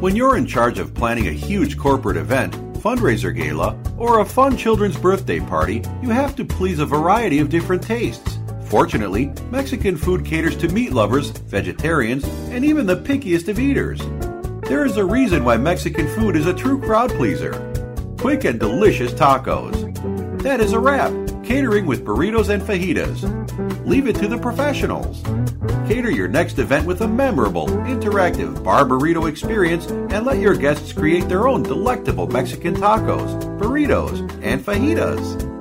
When you're in charge of planning a huge corporate event, fundraiser gala, or a fun children's birthday party, you have to please a variety of different tastes. Fortunately, Mexican food caters to meat lovers, vegetarians, and even the pickiest of eaters. There is a reason why Mexican food is a true crowd pleaser. Quick and delicious tacos. That is a wrap. Catering with burritos and fajitas. Leave it to the professionals. Cater your next event with a memorable, interactive bar burrito experience and let your guests create their own delectable Mexican tacos, burritos, and fajitas.